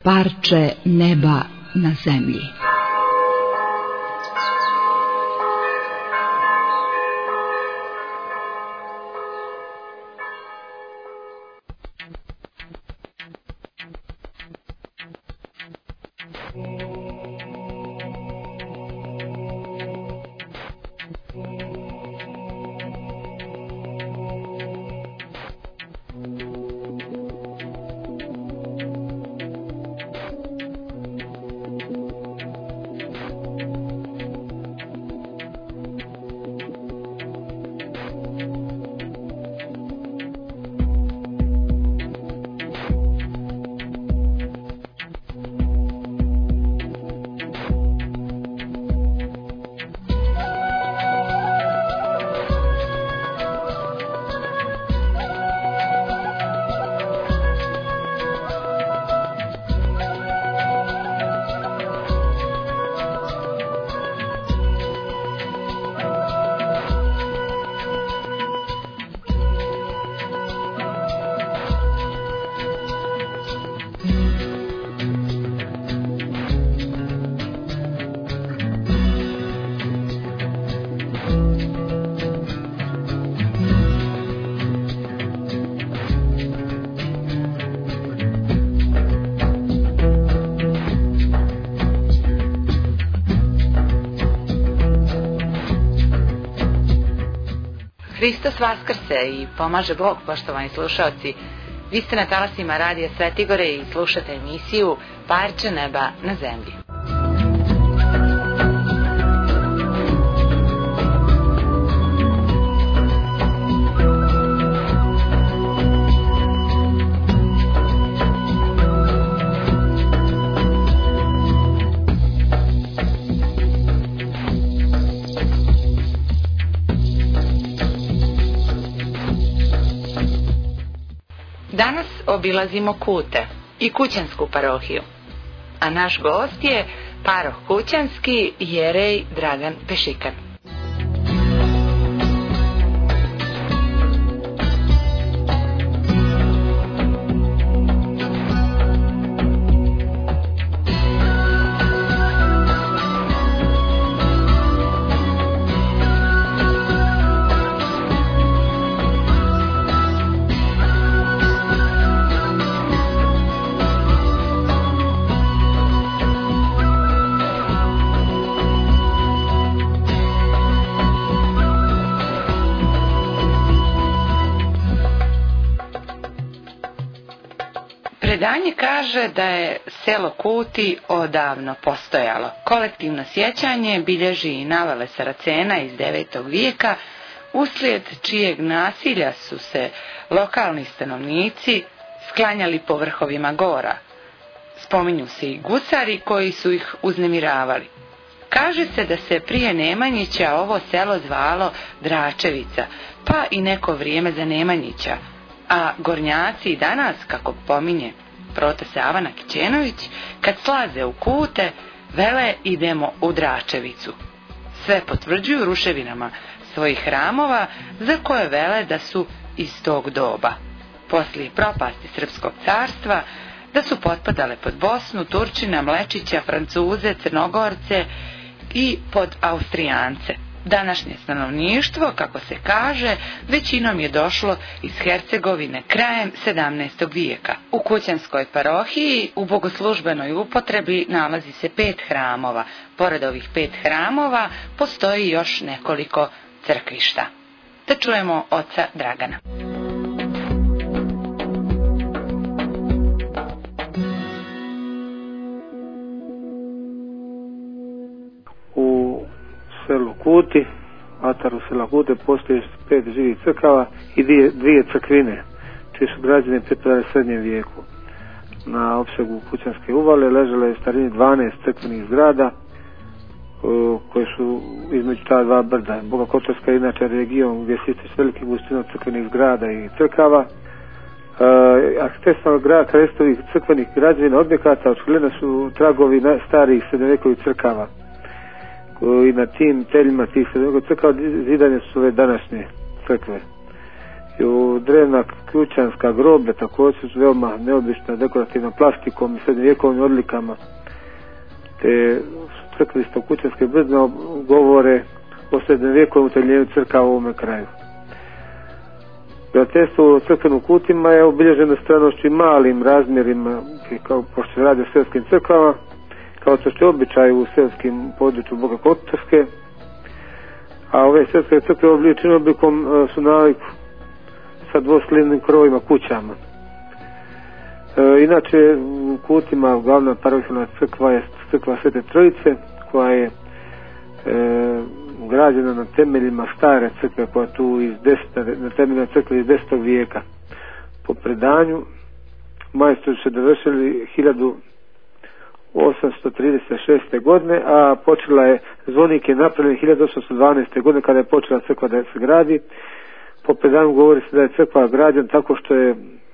parče neba na zemlji. Hristos vaskrse i pomaže Bog, poštovani slušalci. Vi ste na talasima Radija Svetigore i slušate emisiju Parče neba na zemlji. Danas obilazimo Kute i Kućansku parohiju, a naš gost je paroh Kućanski jerej Dragan Pešikan. Predanje kaže da je selo Kuti odavno postojalo. Kolektivno sjećanje bilježi i navale Saracena iz 9. vijeka, uslijed čijeg nasilja su se lokalni stanovnici sklanjali po vrhovima gora. Spominju se i gusari koji su ih uznemiravali. Kaže se da se prije Nemanjića ovo selo zvalo Dračevica, pa i neko vrijeme za Nemanjića, a gornjaci i danas, kako pominje prote Sava Nakićenović, kad slaze u Kute, vele idemo u Dračevicu. Sve potvrđuju ruševinama svojih hramova, za koje vele da su iz tog doba. Poslije propasti Srpskog carstva, da su potpadale pod Bosnu, Turčina, Mlečića, Francuze, Crnogorce i pod Austrijance. Današnje stanovništvo, kako se kaže, većinom je došlo iz Hercegovine krajem 17. vijeka. U Kućanskoj parohiji u bogoslužbenoj upotrebi nalazi se 5 hramova. Pored ovih 5 hramova postoji još nekoliko crkvišta. Da čujemo oca Dragana. Selu Kuti, ataru sela Kute, postoje 5 živih crkava i dvije crkvine, čije su građene pripadale srednjem vijeku. Na opsegu Kućanske uvale ležale je starini 12 crkvenih zgrada koje su između ta dva brda. Boga Kotorska je inače region gdje se ističe veliki gustinom crkvenih zgrada i crkava. Arhitektonalnog krestovih crkvenih građevina objekata očigledno su tragovi starih srednjovjekovih crkava. I na tim teljima tih srednjovjekovih crkava zidane su ove današnje crkve. drevna kućanska groblja također su veoma neobična, dekorativna plastikom i srednjovjekovnim odlikama, te crkvisto kućanske brzno govore o srednjovjekovnom utemeljenju crkava u ovome kraju. Graditeljstvo u crkvenim kutima je obilježeno stranošću i malim razmjerima, kao pošto se radi o seoskim crkvama, kao što je običaj u seoskim području Boga Kotorske, a ove seoske crkve obličenim oblikom su naviku sa dvoslivnim krovima kućama. Inače u kutima glavna parohijska crkva je crkva Svete Trojice, koja je građena na temeljima stare crkve, koja je tu na temeljima crkve iz 10. vijeka. Po predanju majstori su dovršili 1836. godine, a počela je, zvonik je napravljen 1812. godine kada je počela crkva da se gradi. Po predanju govori se da je crkva građena tako što je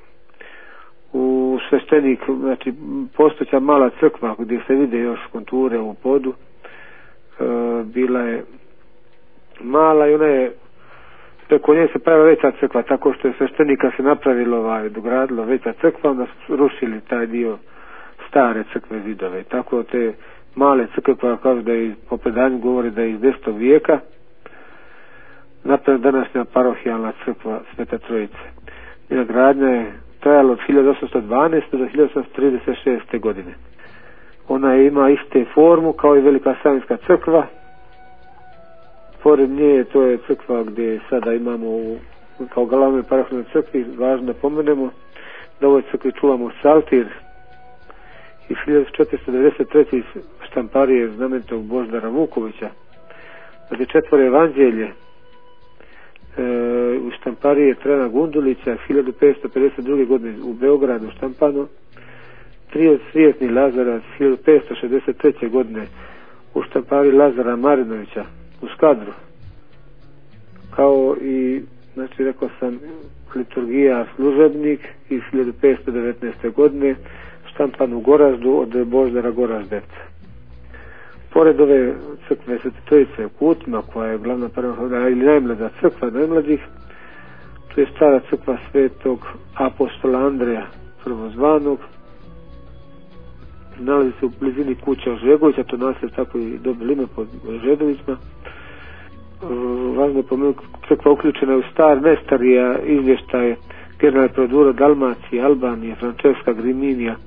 u sveštenik, znači postojeća mala crkva gdje se vide još konture u podu, bila je mala i ona je, preko nje se pravila veća crkva, tako što je sveštenika se napravilo, dogradilo veća crkva, onda su rušili taj dio stare crkve zidove. Tako te male crkve, koja kaže da je, po predanju govori da je iz 10. vijeka, napravljena današnja parohijalna crkva Svete Trojice. Njena gradnja je trajala od 1812. do 1836. godine. Ona ima iste formu kao i Velika Savinska crkva. Pored nje to je crkva gdje sada imamo kao glavnoj parohijalnoj crkvi, važno da pomenemo da u ovoj crkvi čuvamo psaltir iz 1493. štamparije znamenitog Božidara Vukovića, znači 4 evanđelje u štamparije Trajana Gundulića 1552. godine u Beogradu štampano, 3 Svijetni Lazarac 1563. godine u štampariji Lazara Marinovića u Skadru, kao i, znači rekao sam, liturgija Služebnik iz 1519. godine štampan u Goraždu od Božidara Goraždevca. Pored ove crkve Svete Trojice u kutima, koja je glavna parohija ili najmlađa crkva najmlađih, tu je stara crkva Svetog apostola Andreja prvozvanog, nalazi se u blizini kuća Ožegovića, to naselje tako i dobili ime pod Ožegovićima. Važno je pomenuti, crkva uključena je u nestarija izvještaje generalne produra Dalmacije, Albanije, Francesca Griminija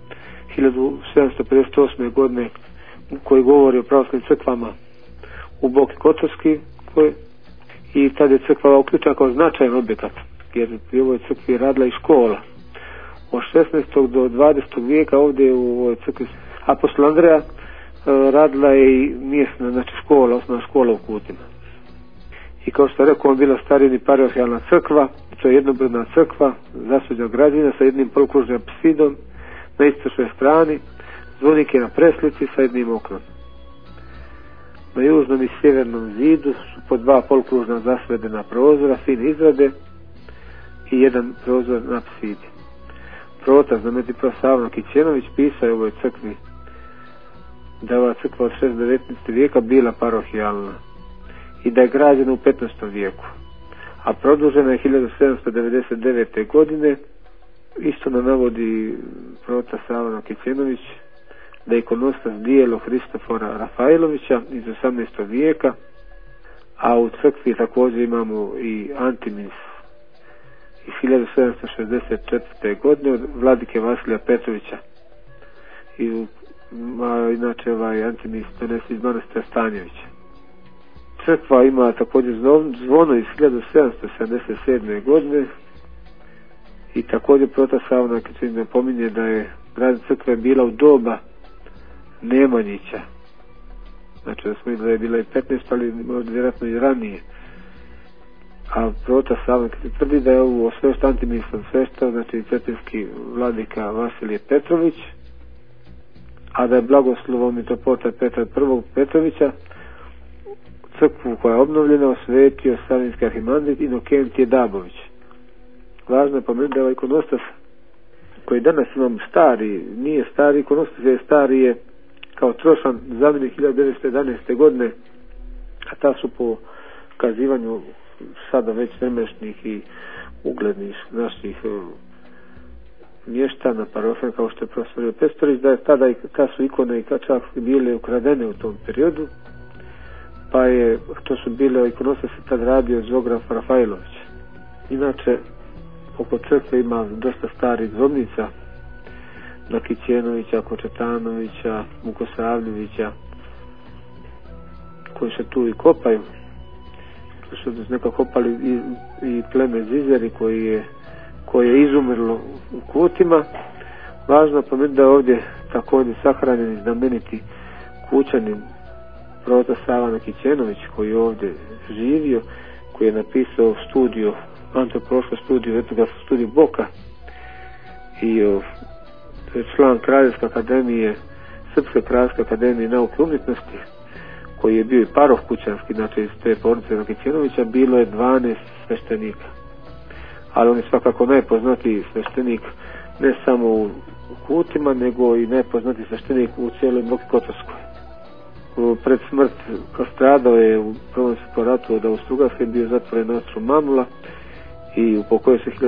1758. godine, koji govori o pravoslavnim crkvama u Boki Kotorski, i tada je crkva uključena kao značajan objekat, jer pri ovoj crkvi je radila i škola. Od 16. do 20. vijeka ovdje u ovoj crkvi apostola Andreja radila je i mjesna, znači škola, osnovna škola u kutima. I kao što rekao, on bila starini parohijalna crkva, to je jednobrna crkva, zasuđena građevina sa jednim polukružnim apsidom na istočnoj strani, zvonik je na preslici sa jednim oknom. Na južnom i sjevernom zidu su po 2 polukružna zasvedena prozora fine izrade i jedan prozor na apsidi. Protas, znameniti prof. Savno Kićenović, pisao je u ovoj crkvi da je ova crkva od 19. vijeka bila parohijalna i da je građena u 15. vijeku, a produžena je 1799. godine. Isto nam navodi protas Savno Kićenović da je ikonostas dijelo Hristofora Rafailovića iz 18. vijeka, a u crkvi također imamo i Antimis iz 1764. godine od vladike Vasilija Petrovića. Inače ovaj Antimis donesi iz manastira Stanjevića. Crkva ima također zvono iz 1777. godine i također protas Savno Kićenović napominje da je gradnja crkve bila u doba Nemanjića. Znači da smo da je bila i 15, ali možda vjerojatno i ranije. A protas Savno Kićenović tvrdi da je ovo osvešt Antimisom sveštao, znači cetinski vladika Vasilije Petrović, a da je blagoslovom mitropolita Petra I. Petrovića crkvu koja je obnovljena osvetio savinski arhimandrit Inokentije Dabović. Važno je pomenuti da je ovaj ikonostas koji danas imamo stari, nije stari ikonostas, je stari je kao trošan zamjenik 1911. godine, a ta su po kazivanju sada već vremešnih i uglednih naših mještana, parofana, kao što je profesor Pestorić, da je tada i ta su ikone i čak bile ukradene u tom periodu, pa je, to su bile ikonostas se tad radio Zograf Rafajlović. Inače, oko crkve ima dosta starih grobnica, Nakićenovića, Kočetanovića, Vukosavljevića, koji se tu i kopaju. Tu su nekako kopali i pleme Zizeri koje je izumrlo u Kutima. Važno pomenuti da je ovdje također sahranjen i znameniti Kućanin proto Sava Nakićenović, koji je ovdje živio, koji je napisao studiju, antropološku studiju, etnografsku studiju Boka, i član Kraljevske akademije, Srpske kraljevske akademije nauke i umjetnosti, koji je bio i paroh kućanski, znači iz te porodice Nakićenovića, bilo je 12 sveštenika. Ali on je svakako najpoznatiji sveštenik ne samo u Kutima, nego i najpoznatiji sveštenik u cijeloj Boki Kotorskoj. Pred smrt stradao je u Prvom svjetskom ratu od Austro-Ugarske, bio zatvoren na ostrvu Mamula i upokojio se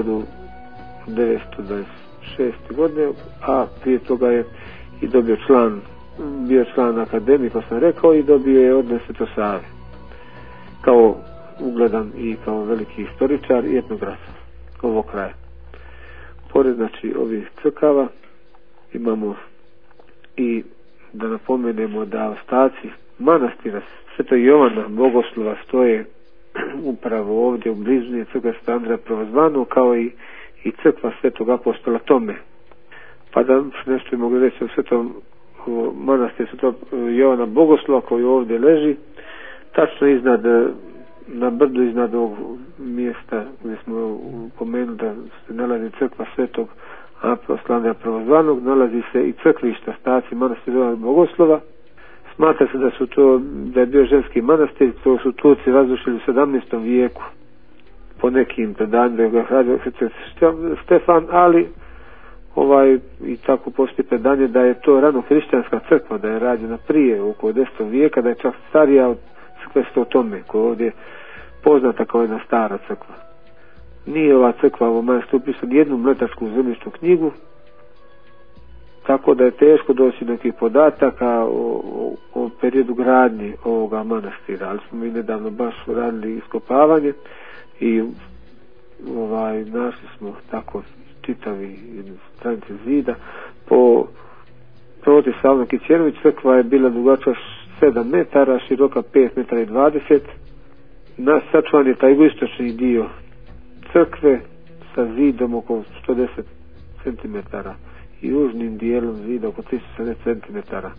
1926. godine, a prije toga je i bio član akademije, kao sam rekao, i dobio je orden Svetosave kao ugledan i kao veliki historičar i etnograf ovog kraja. Pored znači ovih crkava imamo i da napomenemo da ostaci manastira Svetog Jovana Bogoslova stoje upravo ovdje u blizini crkve Svetog Andreja Prvozvanog, kao i crkva Svetog apostola Tome. Pa da nešto mogu reći o Svetom manastiru Svetog Jovana Bogoslova koji ovdje leži, tačno iznad, na brdu iznad ovog mjesta gdje smo pomenuli da se nalazi crkva Svetog apostola Andreja Prvozvanog, nalazi se i crkvišta, ostaci manastira Jovana Bogoslova. Smatra se da je bio ženski manastir, to su Turci razrušili u 17. vijeku. Po nekim predanjima da je ga radio Stefan, ali i tako postoji predanje da je to rano hrišćanska crkva, da je rađena prije, oko 10. vijeka, da je čak starija od crkve Svetog Tome, koja je ovdje poznata kao jedna stara crkva. Nije ova crkva ovo manastiru upisala jednu mletarsku zemljišnu knjigu, tako da je teško doći nekih podataka o periodu gradnje ovoga manastira, ali smo mi nedavno baš radili iskopavanje i našli smo tako čitavi stranice zida. Po proti Sava Nakićenović crkva je bila dugačka 7 metara, široka 5 metara i 20. Sačuvan je taj jugoistočni dio crkve sa zidom oko 110 cm i južnim dijelom zida oko 370 cm.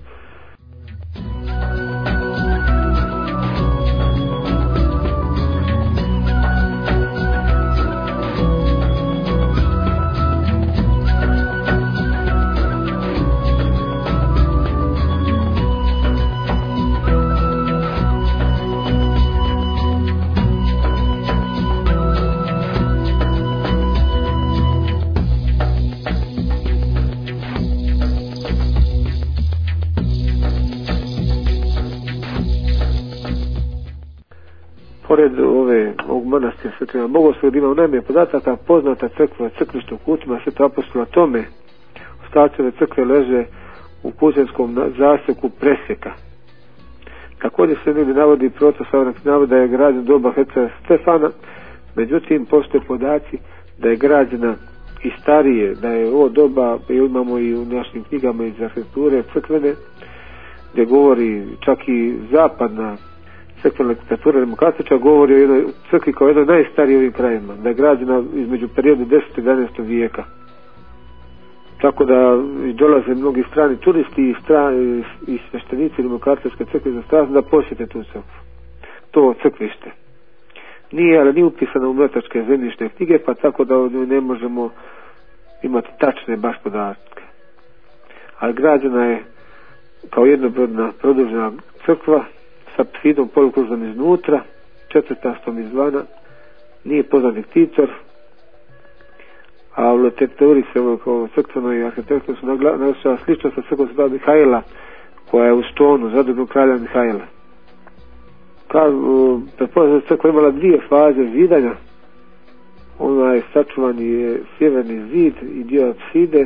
Pored ovog manastira Svetog Bogoslova ima najmanje podataka, poznata crkva crkvište u Kutima Svetog apostola Tome. Ostaci ove crkve leže u kućanskom zaseku Presjeka. Također se negdje navodi proto Sava navoda da je građena doba Hercega Stefana, međutim postoje podaci da je građena i starije, da je ovo doba, imamo i u našim knjigama iz arhitekture crkvene, gdje govori čak i zapadna crkvena literatura demokratiča govori o jednoj crkvi kao jednoj najstarijih ovim krajima, da je građena između periodu 10. i 11. vijeka. Tako da dolaze mnogi strani turisti i sveštenici demokratičke crkve za stranu da posjete tu crkvu, to crkvište. Ali nije upisano u mletačke zemljišne knjige, pa tako da ne možemo imati tačne baš podatke. Ali građena je kao jednobrodna produžena crkva sa apsidom polukružnom iznutra, četvrtastom izvana, nije poznat diktitor, a u arhitekturi se kao crkvenoj arhitekturi su naglašava slično sa crkvom Svetog Mihajla, koja je u Stonu, zadrugu kralja Mihajla. Pretpostavljam da crkva imala dvije faze zidanja. Onaj sačuvani je sjeverni zid i dio apside,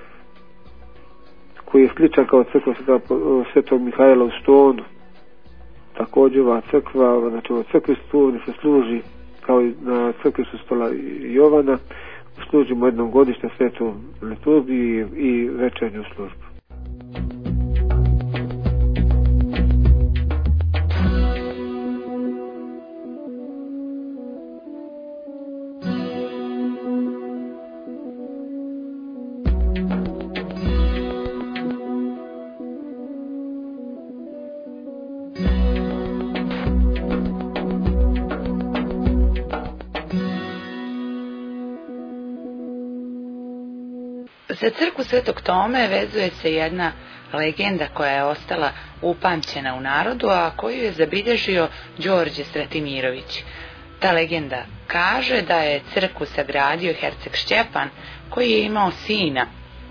koji je sličan kao crkva Svetog Mihajla u Stonu. Također ova crkva, znači ovo crkvi Stoni se služi kao i na crkvi Sustola Jovana, služimo jednom godišnje svetu liturgiji i večernju službu. Za crkvu Svetog Tome vezuje se jedna legenda koja je ostala upamćena u narodu, a koju je zabilježio Đorđe Stratimirović. Ta legenda kaže da je crkvu sagradio herceg Šćepan, koji je imao sina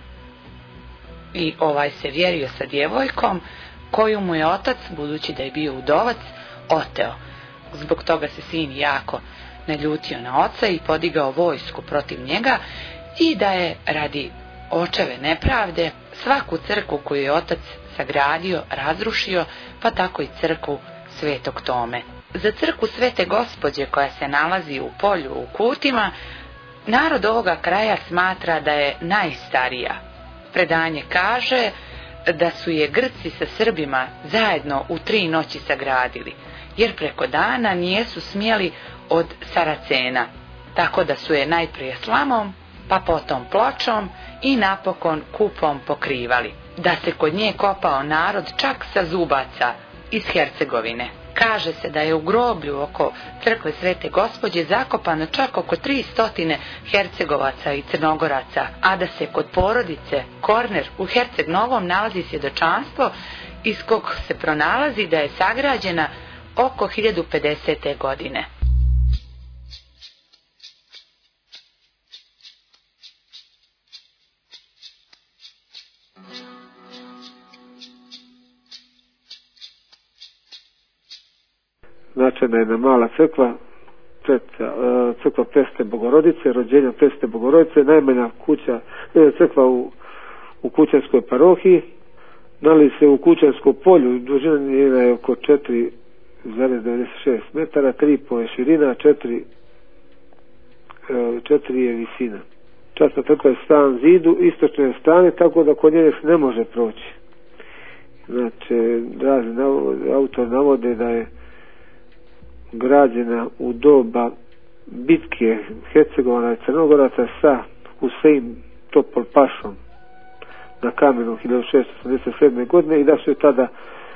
i ovaj se vjerio sa djevojkom koju mu je otac, budući da je bio udovac, oteo. Zbog toga se sin jako naljutio na oca i podigao vojsku protiv njega i da je radi očeve nepravde svaku crkvu koju je otac sagradio razrušio, pa tako i crkvu Svetog Tome. Za crkvu Svete Gospođe, koja se nalazi u polju u Kutima, narod ovoga kraja smatra da je najstarija. Predanje kaže da su je Grci sa Srbima zajedno u 3 noći sagradili, jer preko dana nijesu smjeli od Saracena, tako da su je najprije slamom, pa potom pločom i napokon kupom pokrivali, da se kod nje kopao narod čak sa Zubaca iz Hercegovine. Kaže se da je u groblju oko crkve Svete Gospođe zakopano čak oko 300 Hercegovaca i Crnogoraca, a da se kod porodice Korner u Herceg Novom nalazi svjedočanstvo iz kog se pronalazi da je sagrađena oko 1050. godine. Značajna je jedna mala crkva, crkva Presvete Bogorodice, rođenja Presvete Bogorodice, najmanja crkva u Kućanskoj parohiji, nalazi se u Kućanskom polju, dužina njena je oko 4,96 metara, 3,5 je širina, 4 je visina. Časna crkva je stan zidu istočne strane, tako da kod nje se ne može proći. Znači, razni autor navode da je građena u doba bitke Hercegovana i Crnogoraca sa Husein Topolpašom na kamenu 1687. godine i da su je tada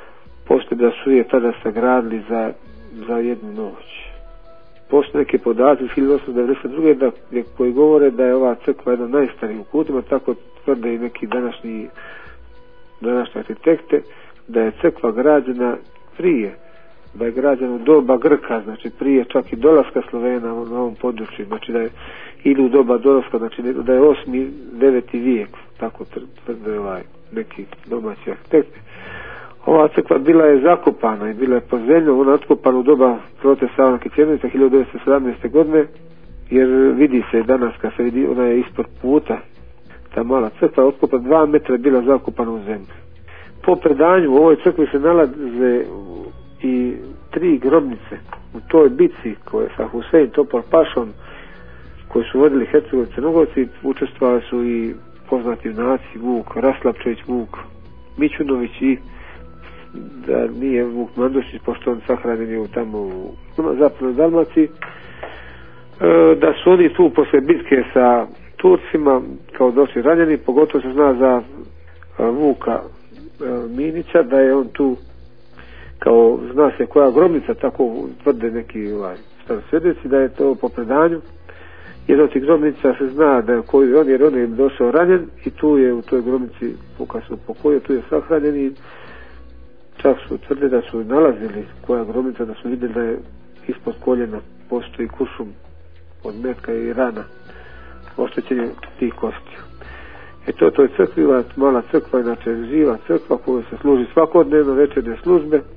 sagradili za jednu noć. Postoje neke podaci iz 1892. koji govore da je ova crkva jedna najstarijih u Kutima, tako tvrde i neki današnji arhitekte, da je crkva građena prije, da je građena u doba Grka, znači prije čak i dolaska Slovena na ovom području, znači da je ili u doba dolaska, znači da je 8. 9. vijek, tako tvrde neki domaći arhitekti. Ova crkva bila je zakopana i bila je pod zemljom, ona je otkopana u doba Prote Savana Kicjenovića 1917. godine, jer vidi se danas kad se vidi, ona je ispod puta, ta mala crkva je otkopana 2 metra, bila zakopana u zemlju. Po predanju u ovoj crkvi se nalaze i 3 grobnice u toj bitci koje sa Husein Topolpašom koji su vodili Hercegovi Crnogorci, učestvovali su i poznati junaci Vuk Raslapčević, Vuk Mićunović i da nije Vuk Mandošić, pošto on sahranjen je tamo u zapadnoj Dalmaciji, da su oni tu posle bitke sa Turcima kao došli ranjeni, pogotovo se zna za Vuka Minića, da je on tu kao zna se koja grobnica, tako tvrde neki starosvjedoci, da je to po predanju. Jedna od tih grobnica se zna da je koji on, jer on je došao ranjen i tu je u toj grobnici kad su pokojio, tu je sahranjen i čak su tvrde da su nalazili koja grobnica, da su vidjeli da je ispod koljena postoji kuršum od metka i rana, oštećenje tih kostiju. To je crkva, mala crkva, inače živa crkva koju se služi svakodnevno večernje službe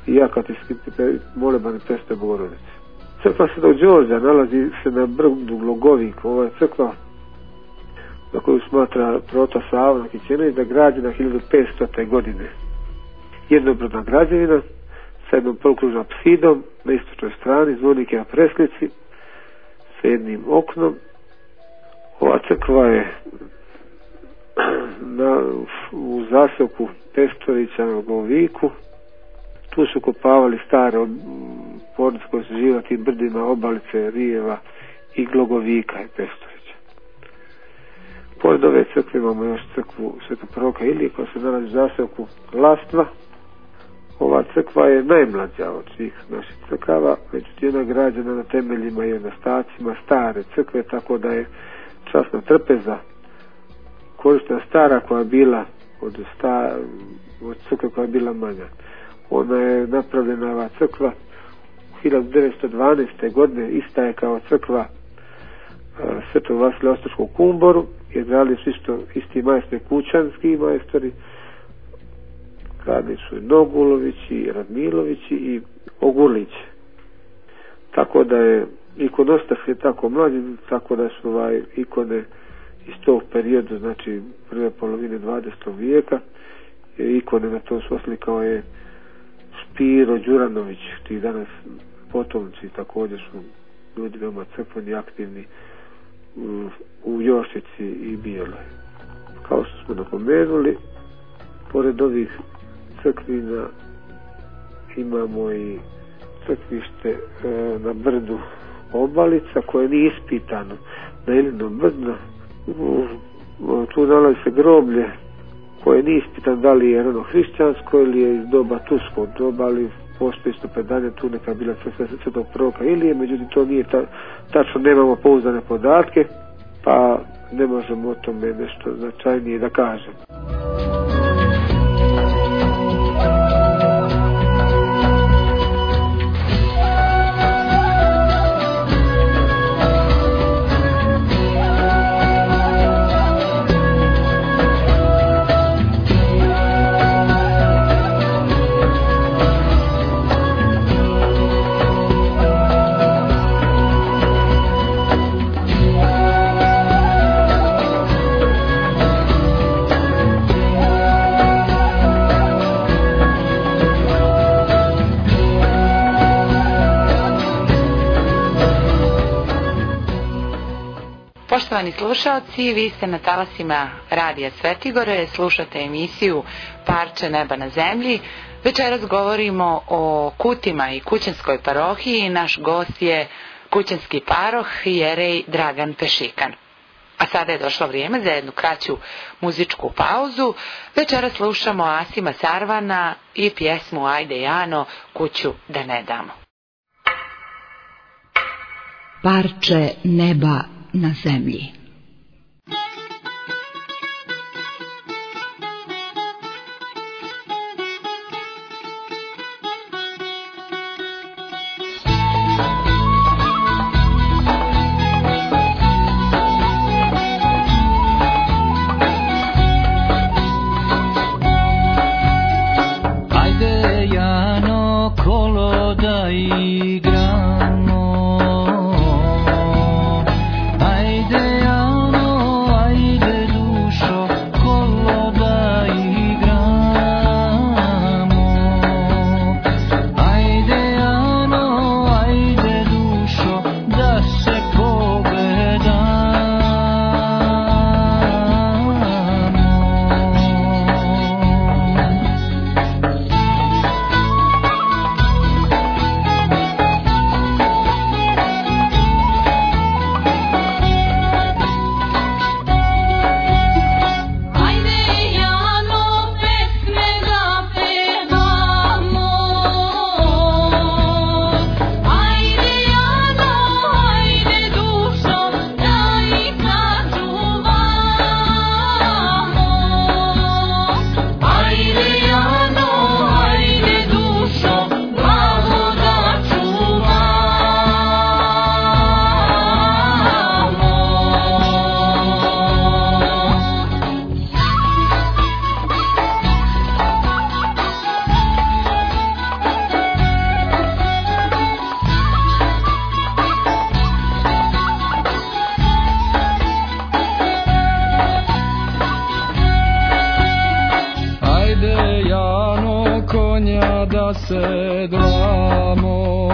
i Akatinski molebani Presvete Bogorodice. Crkva Svetog Đorđa nalazi se na brdu Glogovik. Ova je crkva za koju smatra prota Sava Nakićenović da je građena 1500. godine. Jednobrodna građevina sa jednom polukružnom apsidom na istočnoj strani, zvonik je na preslici sa jednim oknom. Ova crkva je u zaseoku Peštorića na Glogoviku. Tu su kopavali stare porodice koje su živjeli na tim brdima Obalice, Rijeva i Glogovika i Peštorića. Pored ove crkve imamo još crkvu Svetog proroka Ilije koja se nalazi u zaseoku Lastva. Ova crkva je najmlađa od svih naših crkava, međutim ona je građena na temeljima i ostacima stare crkve, tako da je časna trpeza korištena stara koja je bila od crkve koja je bila manja. Ona je napravljena, ova crkva, u 1912. godine, ista je kao crkva Svetog Vasilija Ostroškog u Kumboru, jer radili su isti majstori, kućanski majstori, radili su i Nogulovići, i Radmilovići i Ogurlići. Tako da je ikonostas je tako mlađi, tako da su ikone iz tog perioda, znači prve polovine 20. vijeka, ikone na to su oslikao je Špiro Đuranović, ti danas potomci također su ljudi veoma crkveni, aktivni u Jošici i Bijeloj. Kao što smo napomenuli, pored ovih crkvina imamo i crkvište na brdu Obalica koje nije ispitano na Ilinom brdu. Tu nalazi se groblje koje nije ispitano da li je rano hrišćansko ili je iz doba turskog doba, ali postoji isto predanje tu neka bila crkva Svetog proroka Ilije, međutim to nije tačno, nemamo pouzdane podatke, pa ne možemo o tome nešto značajnije da kažemo. Poštovani slušalci, vi ste na talasima Radija Svetigore, slušate emisiju Parče neba na zemlji. Večeras govorimo o Kutima i Kućanskoj parohiji. Naš gost je kućanski paroh jerej Dragan Pešikan. A sada je došlo vrijeme za jednu kraću muzičku pauzu. Večeras slušamo Asima Sarvana i pjesmu Ajde Jano, kuću da ne damo. Parče neba na zemlji. Ajde Jano, kolo da igramo, ajde Jano. sanja da se dramo.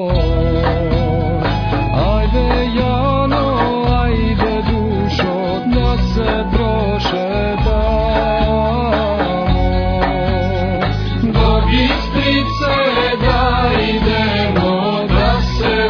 Ajde Jano, ajde dušo, da se prošetamo. Do Bistrice da idemo, da se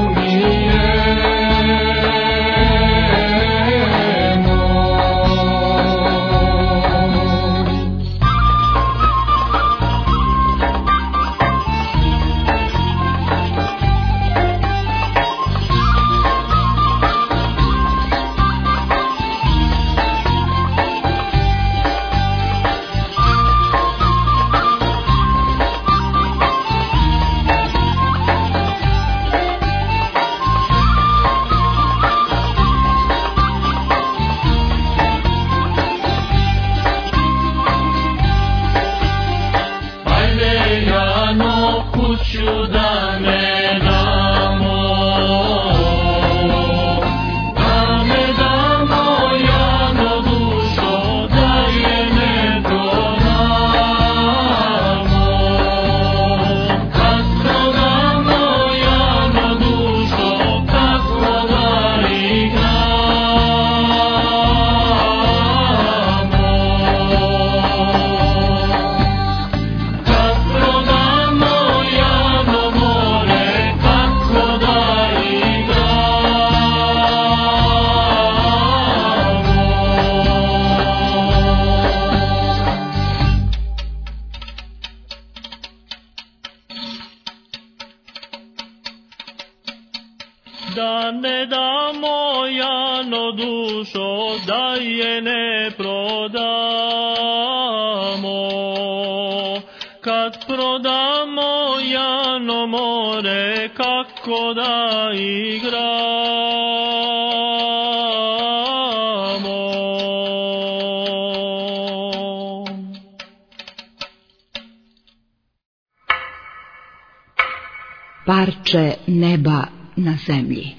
da ne damo Jano dušo, da je ne prodamo. Kad prodamo Jano more, kako da igramo. Parče neba na zemlji.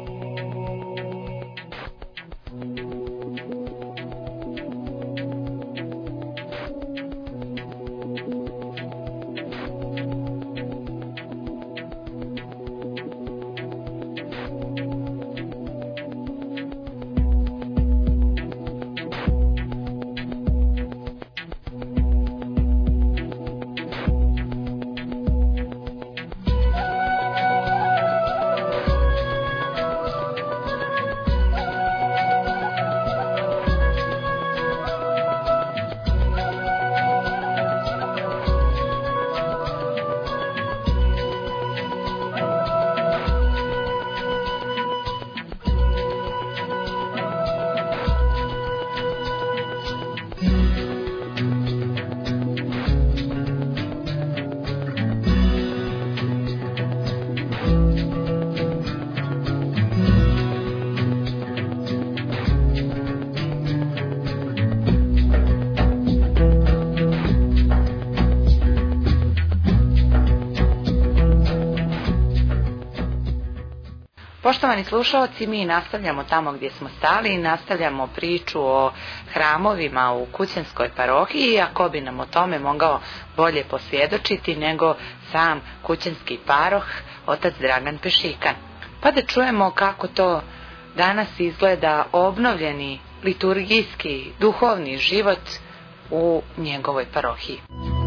Poštovani slušalci, mi nastavljamo tamo gdje smo stali i nastavljamo priču o hramovima u Kućanskoj parohiji, iako bi nam o tome mogao bolje posvjedočiti nego sam kućanski paroh, otac Dragan Pešikan. Pa da čujemo kako to danas izgleda obnovljeni liturgijski, duhovni život u njegovoj parohiji.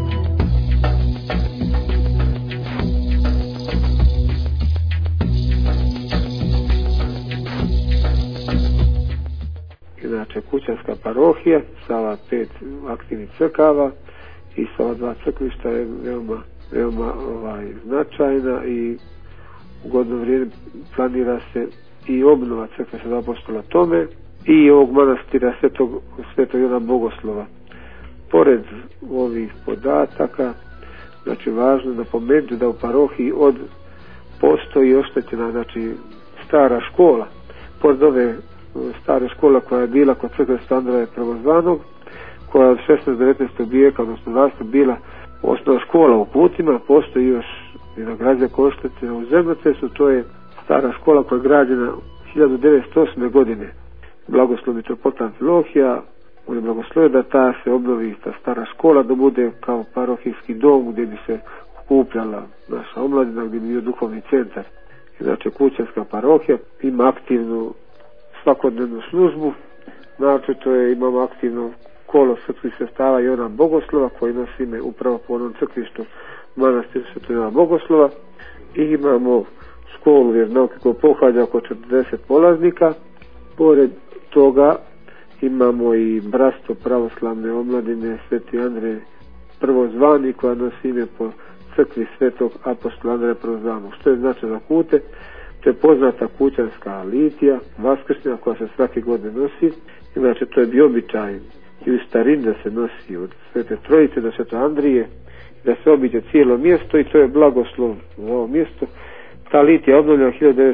Znači, Kućanska parohija sa ova 5 aktivnih crkava i sa ova 2 crkvišta je veoma značajna i u godno vrijeme planira se i obnova crkve Svetog apostola Tome i ovog manastira Svetog Jovana Bogoslova. Pored ovih podataka, znači važno napomenuti da u parohiji postoji oštećena, znači stara škola, pored ove stare škola koja je bila kod crkve Andreja Prvozvanog, koja je od 16-19. vijeka, odnosno 20. bila osnovna škola u Kutima. Postoji još jedna građa Koštace u Zemljocestu, to je stara škola koja je građena 1908. godine. Blagoslov mitropolitan Amfilohija on je blagoslovio da ta se obnovi ta stara škola, da bude kao parohijski dom gdje bi se okupljala naša omladina, gdje bi bio duhovni centar. Znači Kućanska parohija ima aktivnu svakodnevnu službu, znači to je, imamo aktivno kolo srpskih sestava i ona bogoslova koji nosi ime upravo po onom crkvištu manastir Svetog Ivana Bogoslova, i imamo školu vjeronauke koja pohađa oko 40 polaznika. Pored toga imamo i bratstvo pravoslavne omladine Sveti Andrej Prvozvani koja nosi ime po crkvi Svetog apostola Andreja Prvozvanog. Što je znači za Kute? To je poznata kućanska litija, vaskršnja, koja se svake godine nosi. Znači to je bio običaj i u starini da se nosi od Svete Trojice do Svete Andrije, da se obiđe cijelo mjesto, i to je blagoslov za ovo mjesto. Ta litija je obnovljena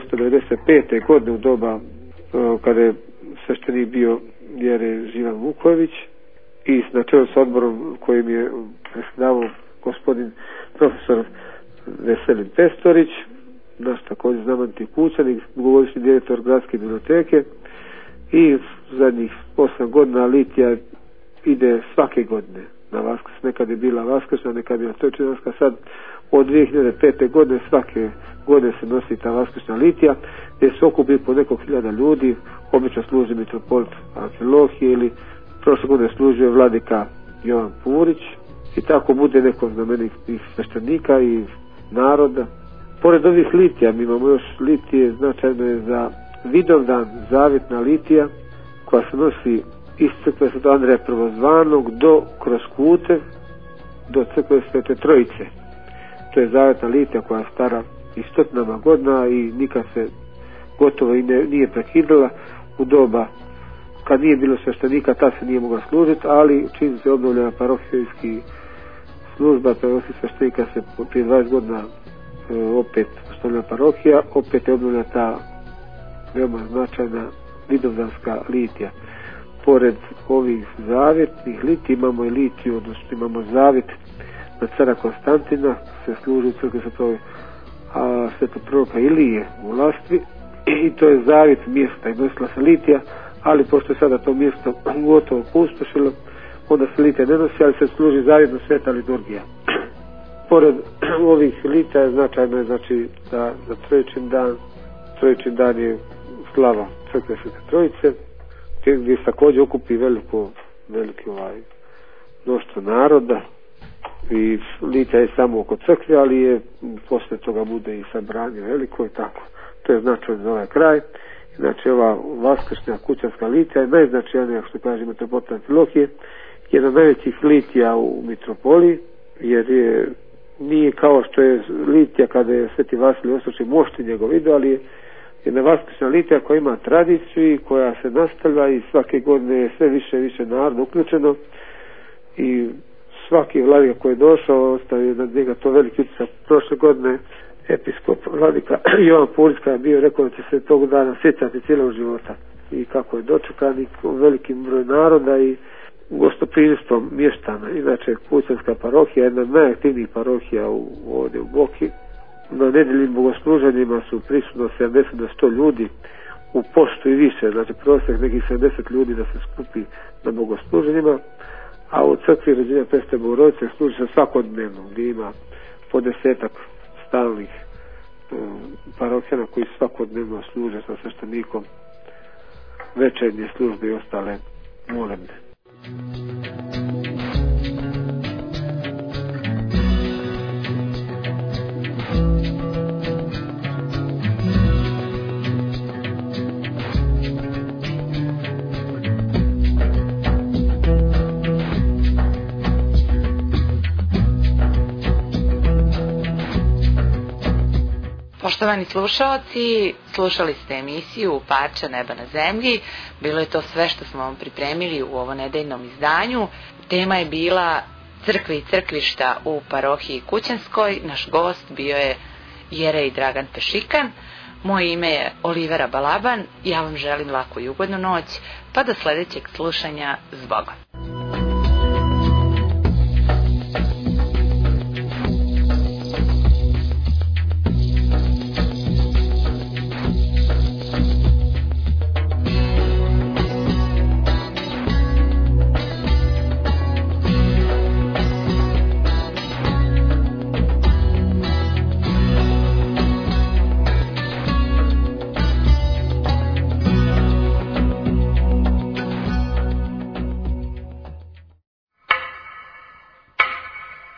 1995. godine u doba kada je sveštenik bio Jere Živan Vukojević, i na čelu s odborom kojim je predsjedavao gospodin profesor Veselin Pestorić, naš također znameniti kućanik, dugogodišnji direktor gradske biblioteke, i zadnjih 8 godina litija ide svake godine na Vaskrs. Nekad je bila Vaskršna, nekad je bila Stojčinarska, sad od 2005. godine svake godine se nosi ta Vaskršna litija, gdje se okupi po nekog hiljada ljudi, obično služi mitropolit Amfilohije, ili prošle godine služio vladika Jovan Purić, i tako bude neko znamenitih sveštenika i naroda. Pored ovih litija mi imamo još litije, značajno je za Vidovdan zavjetna litija koja se nosi iz crkve Svetog Andreja Prvozvanog do kroz Kute do crkve Svete Trojice. To je zavjetna litija koja je stara i stotinama godina i nikad se gotovo i nije prekidala. U doba kad nije bilo sveštenika ta se nije mogla služiti, ali čim se obnovljena parohijski služba parohijskih sveštenika se prije 20 godina opet postavljena parohija, opet je obnovljena ta veoma značajna vidovdanska litija. Pored ovih zavjetnih litija imamo i litiju, odnosno imamo zavjet na cara Konstantina, se služi u crkvi svetog proroka Ilije u Lastvi, i to je zavjet mjesta i nosila se litija, ali pošto je sada to mjesto gotovo pustošilo, onda se litija ne nosi, ali se služi zavjetno sveta liturgija. Pored ovih litija značajno je znači za Trojičin dan je slava crkve Svete Trojice, gdje se također okupi veliki mnoštvo naroda, i litija je samo oko crkve, ali je posle toga bude i sabranje veliko i tako. To je značajno za ovaj kraj. Znači ova vaskršnja kućanska litija je najznačajnija, što kaže mitropolita Amfilohije, jedna od najvećih litija u mitropoliji, jer nije kao što je litija kada je Sveti Vasilij Ostroški mošti njegov video, ali je jedna vaskršnja litija koja ima tradiciju i koja se nastavlja, i svake godine je sve više naroda uključeno, i svaki vladika koji je došao ostavio na njega to veliki utjecaj. Prošle godine episkop vladika Jovan Purić je bio rekao da će se tog dana sjećati cijelog života, i kako je dočekan i velikim broj naroda i gostoprimstvom mještana. Inače Kućanska parohija je jedna od najaktivnijih parohija ovdje u Boki. Na nedeljnim bogosluženjima su prisutno 70 do 100 ljudi u postu i više, znači prosjek nekih 70 ljudi da se skupi na bogosluženjima, a u crkvi Rođenja Presvete Bogorodice služi se svakodnevno, gdje ima po 10-ak stalnih parohijana koji svakodnevno služe sa sveštenikom večernje službe i ostale molebne. Poštovani slušalci, slušali ste emisiju Parče neba na zemlji. Bilo je to sve što smo vam pripremili u ovo nedeljnom izdanju. Tema je bila crkve i crkvišta u parohiji Kućanskoj. Naš gost bio je Jerej Dragan Pešikan. Moje ime je Olivera Balaban. Ja vam želim laku i ugodnu noć, pa do sljedećeg slušanja. Zbogom.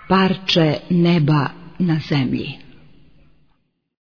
parče neba na zemlji.